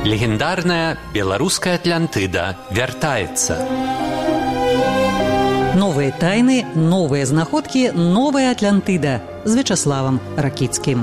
Легендарная белорусская Атлантида вяртаецца. Новые тайны, новые знаходкі, новая Атлантида з Вячеславом Ракицким.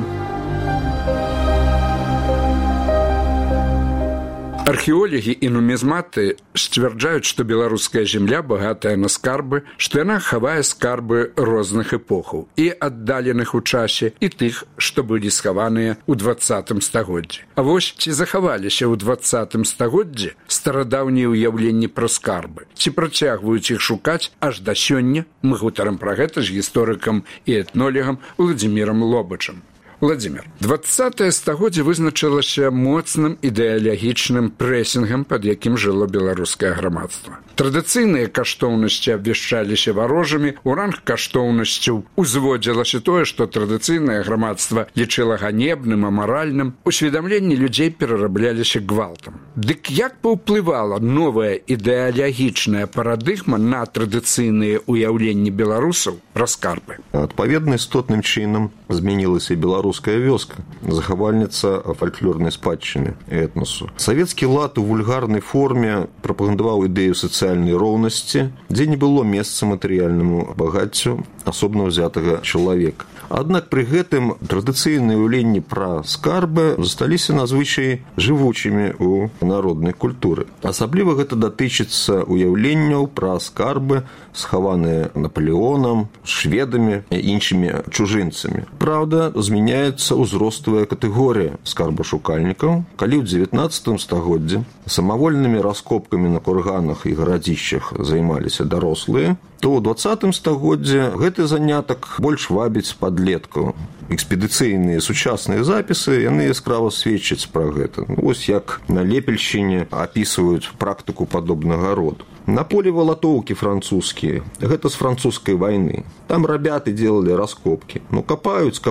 Археологи и нумизматы сцвярджаюць, што беларуская земля багатая на скарбы, што яна хавае скарбы розных эпохаў, і аддаленых у часе, і тых, што былі схаваныя ў 20 стагоддзі. А вось ці захаваліся ў 20 стагоддзі старадаўнія ўяўленні пра скарбы? Ці працягваюць іх шукаць аж да сёння? Мы гутарым пра гэта з гісторыкам і этнолегам Владзімірам Лобачам. Владзімір, 20-е стагоддзе вызначылася моцным ідэалагічным прэсінгам, пад якім жыло беларускае грамадства. Традыцыйныя каштоўнасці абвяшчаліся варожымі, у ранг каштоўнасцяў узводзілася тое, што традыцыйнае грамадства лічыла ганебным, амаральным, усведамленні людзей перарабляліся гвалтам. Дык як паўплывала новая ідэалагічная парадыгма на традыцыйныя ўяўленні беларусаў пра скарбы? Адпаведна істотным чынам змянілася і беларуская вёска, захавальніца фальклорнай спадчыны этносу. Савецкі лад у вульгарнай форме прапагандаваў ідэю сацыяльнай роўнасці, дзе не было месца матэрыяльнаму багаццю асобна ўзятага чалавека. Аднак пры гэтым традыцыйныя ўяўленні пра скарбы засталіся надзвычай жывучымі ў народнай культуры. Асабліва гэта датычыцца ўяўленняў пра скарбы, схаваныя Наполеонам, шведамі і іншымі чужынцамі. Праўда, змяняецца ўзроставая катэгорыя скарбашукальнікаў, калі ў 19 стагоддзі самавольнымі раскопкамі на курганах і гарадзішчах займаліся дарослыя, то ў 20 стагоддзі гэты занятак больш вабіць падлеткаў. Экспедыцыйныя сучасныя запісы, яны яскрава сведчаць пра гэта. Вось як на Лепельшчыне апісваюць практыку падобнага роду. На поле валатоўкі французскія, гэта з французскай вайны. Там рабяты делали раскопкі. Капаюць,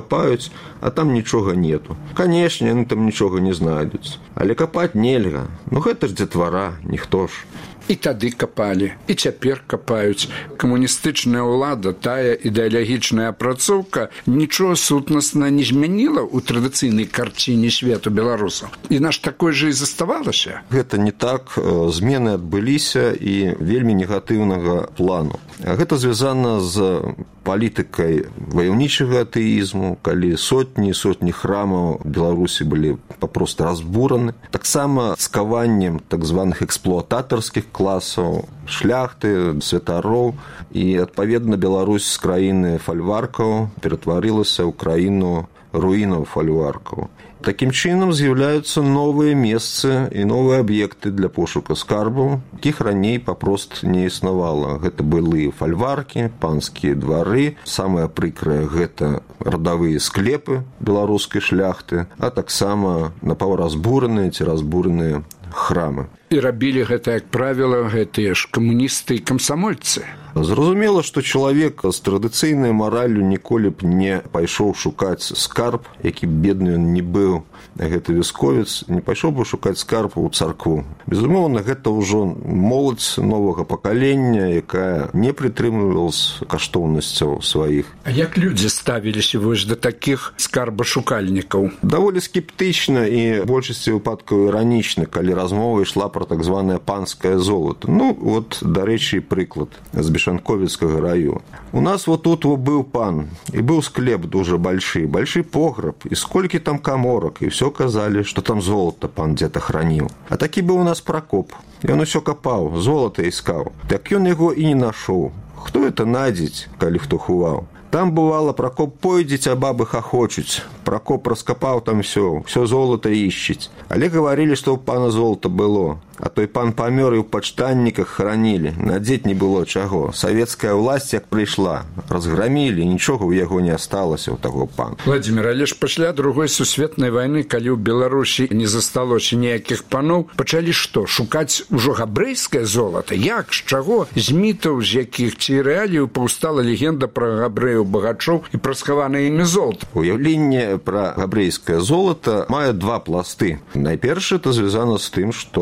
а там нічога нету. Канешне, яны там нічога не знайдуць. Але капаць нельга. Гэта ж дзетвара, ніхто ж. І тады капалі, і цяпер капаюць. Камуністычная ўлада, тая ідэалагічная апрацоўка нічого сутнасна не змяніла ў традыцыйнай карціне свету беларусаў. І наш такой жа і заставалася. Гэта не так. Змены адбыліся і вельмі негатыўнага плану. Гэта звязана з палітыкай ваяўнічага атэізму, калі сотні храмаў Беларусі былі папросту разбураны. Таксама скаваннем так званых эксплуататарскіх класаў, шляхты, святароў, і, адпаведна, Беларусь з краіны фальваркаў ператварылася ў краіну руінаў фальваркаў. Такім чынам з'яўляюцца новыя месцы і новыя аб'екты для пошука скарбаў, якіх раней папрост не існавала. Гэта былыя фальваркі, панскія двары, самае прыкрае гэта радавыя склепы беларускай шляхты, а таксама напаўразбураныя ці разбураныя храмы. І рабілі гэта, як правіла, гэтыя ж камуністы і камсамольцы. Зразумела, што чалавек з традыцыйнай мараллю ніколі б не пайшоў шукаць скарб, які б бедны ён не быў, гэты вясковец, не пайшоў бы шукаць скарб у царкву. Безумоўна, гэта ўжо моладзь новага пакалення, якая не прытрымлівалася каштоўнасцяў сваіх. А як людзі ставіліся вось да такіх скарбашукальнікаў? Даволі скептычна і большасці выпадкаў іранічна, калі размова ішла пра так званае панскае золата. Дарэчы, прыклад з Бешанковіцкага району. У нас тут быў пан, і быў склеп дуже большой пограб, і сколькі там каморак, і все казалі, што там золата пан дзе-то храніў. А такі быў у нас Пракоп. Ён усё капаў, золата іскаў. Так ён яго і не нашоў. Хто это найдзець, калі хто ховаў? Там бывало, Пракоп пойдзець, а бабы хахочуць. Пракоп раскапаў там все золата ішчыць. Але гаварылі, што ў пана золата было. А той пан памёр і ў падштанніках хранілі. Надзець не было чаго. Савецкая ўласць, як прыйшла, разграмілі, нічога ў яго не асталася ў таго пана. Владзімір, але ж пасля Другой сусветнай вайны, калі ў Беларусі не засталося ніякіх паноў, пачалі што? Шукаць ужо габрэйскае золата? Як? З чаго? З мітаў, з якіх ці рэаліяў паўстала легенда пра габрэяў багачоў і пра схаванае імі золата? Уяўленне пра габрэйскае золата мае два пласты. Найперш, это звязана з тым, што габрэі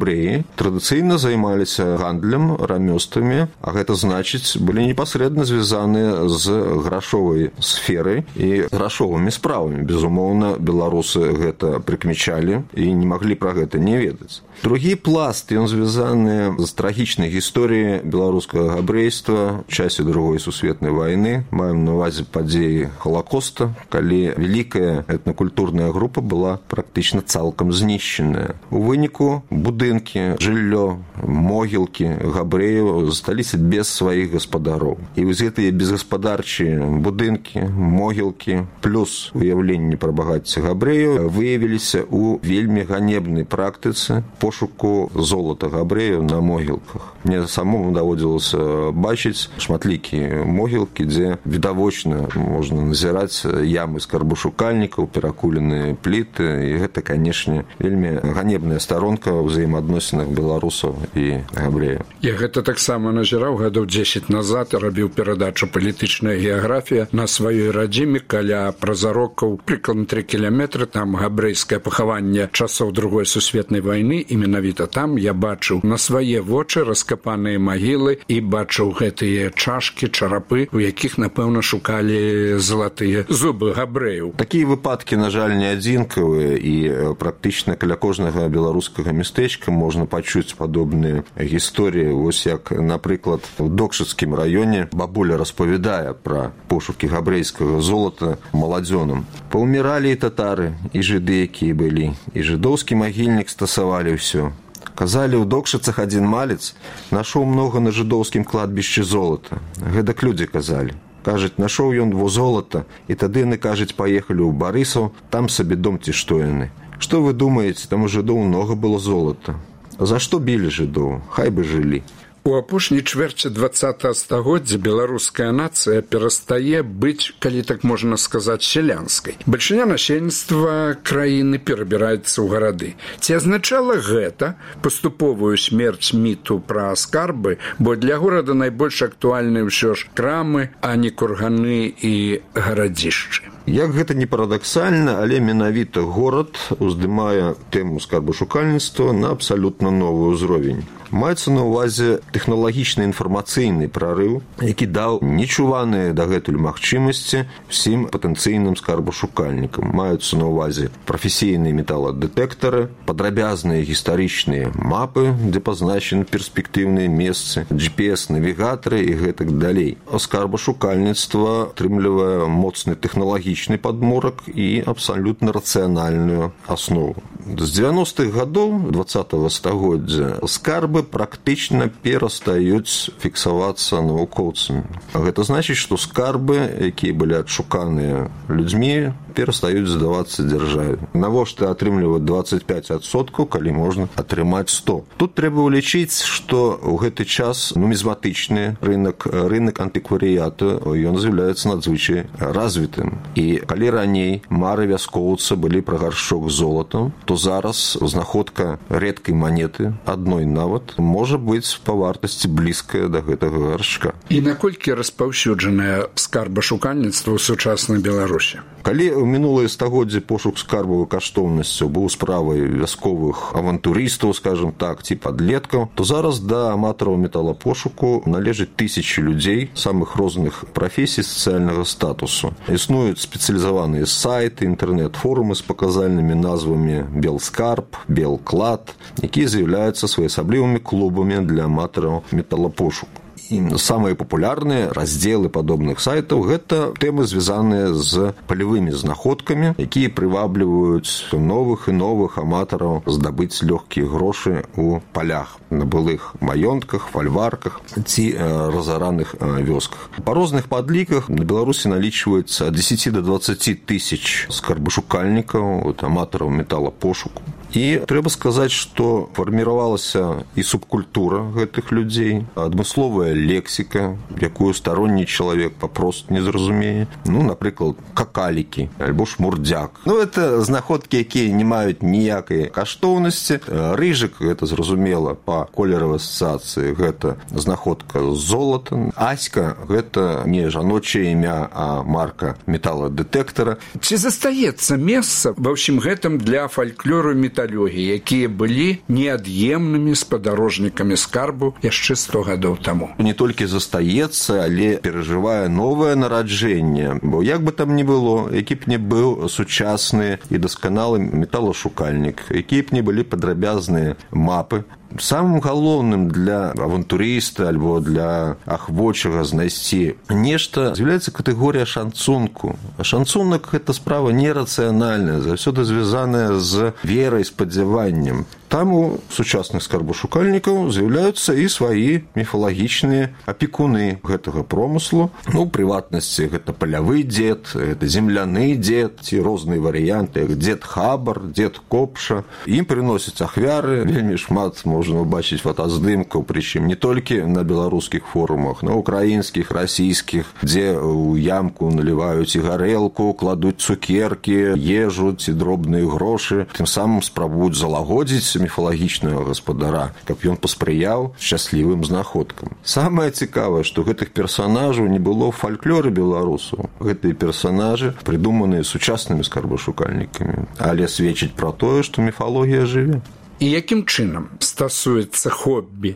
габрэі традыцыйна займаліся гандлем, рамёствамі, а гэта значыць, былі непасрэдна звязаныя з грашовай сферай і грашовымі справамі. Безумоўна, беларусы гэта прыкмячалі і не маглі пра гэта не ведаць. Другі пласт, ён звязаны з трагічнай гісторыяй беларускага габрэйства ў часе Другой сусветнай вайны. Маем на ўвазе падзеі Халакоста, калі вялікая этнакультурная група была практычна цалкам знішчаная. У выніку будынкі, жыллё, могілкі габрэяў засталіся без сваіх гаспадароў. І вось гэтыя безгаспадарчыя будынкі, могілкі, плюс уяўленне пра багацце габрэяў выявіліся ў вельмі ганебнай практыцы пошуку золата габрэяў на могілках. Мне самому даводзілася бачыць шматлікія могілкі, дзе відавочна можна назіраць ямы скарбашукальнікаў, перакуленыя пліты, і гэта, канешне, вельмі ганебная старонка ў ўзаемаадносінах беларусаў і габрэяў. Я гэта таксама назіраў гадоў 10 назад, рабіў перадачу «Палітычная геаграфія» на сваёй радзіме каля Празарокаў, прыкладна 3 кіламетры, там габрэйскае пахаванне часоў Другой сусветнай вайны, і менавіта там я бачыў на свае вочы раскапаныя магілы і бачыў гэтыя чашкі, чарапы, у якіх, напэўна, шукалі залатыя зубы габрэяў. Такія выпадкі, на жаль, не адзінкавыя, і практычна каля кожнага беларускага мястэчка можна пачуць падобныя гісторыі. Вось як, напрыклад, у Докшыцкім раёне бабуля распавядае пра пошукі габрэйскага золата маладзёнам. Паўміралі і татары, і жыды, якія былі, і жыдоўскі магільнік стасавалі ўсё. Казалі, у Докшыцах адзін малец нашоў многа на жыдоўскім кладбішчы золата. Гэтак людзі казалі. Кажуць, нашоў ён во золата, і тады яны, кажуць, паехалі ў Барысаў, там сабе дом ці што яны. Што вы думаеце, там у жыдоў многа было золата. За што білі жыдоў? Хай бы жылі. У апошняй чвэрці 20-го стагоддзя беларуская нацыя перастае быць, калі так можна сказаць, сялянскай. Бальшыня насельніцтва краіны перабіраецца ў гарады. Ці азначала гэта паступовую смерць міту пра скарбы, бо для горада найбольш актуальны ўсё ж крамы, а не курганы і гарадзішчы. Як гэта не парадаксальна, але менавіта горад уздымае тэму скарбашукальніцтва на абсалютна новы ўзровень. Маецца на ўвазе тэхналагічны інфармацыйны прарыў, які даў нечуваныя дагэтуль магчымасці ўсім патэнцыйным скарбашукальнікам. Маюцца на ўвазе прафесійныя металадэтэктары, падрабязныя гістарычныя мапы, дзе пазначаны перспектыўныя месцы, GPS-навігатары і гэтак далей. Скарбашукальніцтва атрымлівае моцны тэхналагічны падмурак і абсалютна рацыянальную аснову. З 90-х гадоў 20-го стагоддзя скарбы практычна перастаюць фіксавацца навукоўцамі. Гэта значыць, што скарбы, якія былі адшуканыя людзьмі, перастаюць здавацца дзяржаве. Навошта атрымліваць 25%, калі можна атрымаць 100%? Тут трэба ўлічыць, што ў гэты час нумізматычны рынок антыкварыяту, ён з'яўляецца надзвычай развітым. І калі раней мары вяскоўца былі пра гаршчок з золатам, то зараз знаходка рэдкай манеты, адной нават, можа быць па вартасці блізкая да гэтага гаршка. І наколькі распаўсюджанае скарбашукальніцтва ў сучаснай Беларусі? Калі ў мінулыя стагоддзі пошук скарбавых каштоўнасцяў быў справай вясковых авантурыстаў, скажем так, ці падлеткаў, то зараз да аматараў металапошуку належаць тысячы людзей самых розных прафесій сацыяльнага статусу. Існуюць спецыялізаваныя сайты, інтэрнэт-форумы з паказальнымі назвамі «Белскарб», «Белклад», якія з'яўляюцца своеасаблівымі клубамі для аматараў металапошуку. І самыя папулярныя раздзелы падобных сайтаў – гэта тэмы, звязаныя з палявымі знаходкамі, якія прывабліваюць новых і новых аматараў здабыць лёгкія грошы ў палях, на былых маёнтках, фальварках ці разараных вёсках. Па розных падліках на Беларусі налічваецца ад 10 до 20 тысяч скарбашукальнікаў, аматараў металапошуку. І трэба сказаць, што фарміравалася і субкультура гэтых людзей, адмысловая лексіка, якую старонні чалавек папрост не зразумее. Напрыклад, какалікі альбо шмурдзяк. Это знаходкі, якія не маюць ніякай каштоўнасці. Рыжык, гэта зразумела, па колеравай асацыяцыі, гэта знаходка з золата. Аська, гэта не жаночае імя, а марка металадэтэктара. Ці застаецца месца ва ўсім гэтым для фальклору металлургаў? каталогі, якія былі неад'емнымі спадарожнікамі скарбу яшчэ 100 гадоў таму. Не толькі застаецца, але перажывае новае нараджэнне, бо як бы там ні было, які б не быў сучасны і дасканалы металашукальнік, якія б не былі падрабязныя мапы, самым галоўным для авантурыста альбо для ахвочага знайсці нешта з'яўляецца катэгорія шанцунку. Шанцунак – гэта справа нерацыянальная, заўсёды звязаная з верай, спадзяваннем. Там у сучасных скарбашукальнікаў з'яўляюцца і свае міфалагічныя апекуны гэтага промыслу. У прыватнасці гэта палявы дзед, гэта земляны дзед, ці розныя варыянты, як дзед Хабар, дзед Копша. Ім прыносяць ахвяры, вельмі шмат можна ўбачыць фотаздымкаў, прычым не толькі на беларускіх форумах, на украінскіх, расійскіх, дзе ў ямку наліваюць і гарэлку, кладуць цукеркі, ежу ці дробныя грошы, тым самым спрабуюць залагодзіць міфалагічнага гаспадара, каб ён паспрыяў шчаслівым знаходкам. Самае цікавае, што гэтых персанажаў не было ў фальклоры беларусаў. Гэтыя персанажы прыдуманыя сучаснымі скарбашукальнікамі, але сведчыць пра тое, што міфалогія жыве. І якім чынам стасуецца хобі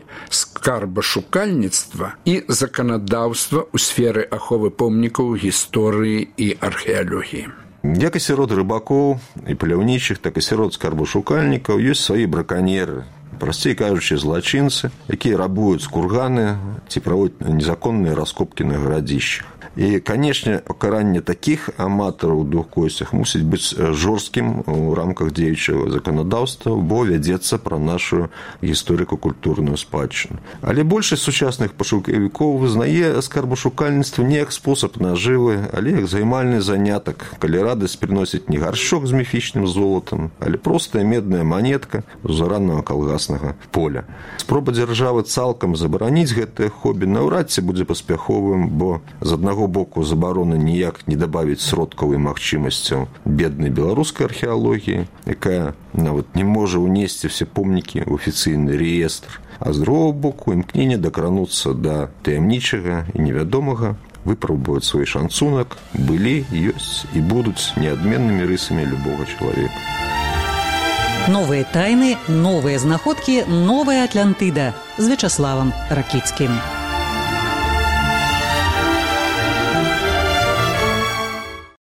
скарбашукальніцтва і заканадаўства ў сферы аховы помнікаў гісторыі і археалогіі? Як і сярод рыбакоў і паляўнічых, так і сярод скарбашукальнікаў ёсць свае браканьеры, прасцей кажучы, злачынцы, якія рабуюць курганы ці праводзяць незаконныя раскопкі на гарадзішчах. І, канешне, пакаранне такіх аматараў у двухкосцях мусіць быць жорсткім у рамках дзеючага заканадаўства, бо вядзецца пра нашу гісторыка-культурную спадчыну. Але большасць сучасных пашукавікоў вызнае скарбашукальніцтва не як спосаб нажывы, але як займальны занятак, калі радасць прыносіць не гаршчок з міфічным золатам, але простая медная манетка з зараннага калгаснага поля. Спроба дзяржавы цалкам забараніць гэтае хобі наўрад ці будзе паспяховым, бо з аднаго боку забарона ніяк не дабавіць сродкаў і магчымасцяў беднай беларускай археалогіі, якая нават не можа ўнесці все помнікі ў афіцыйны реестр, а з другого боку імкненне дакрануцца да таямнічага і невядомага, выпрабаваць свой шанцунак былі, ёсць і будуць неадменнымі рысамі любога чалавека. Новыя тайны, новыя знаходкі, новая Атлантыда з Вячаславам Ракіцкім.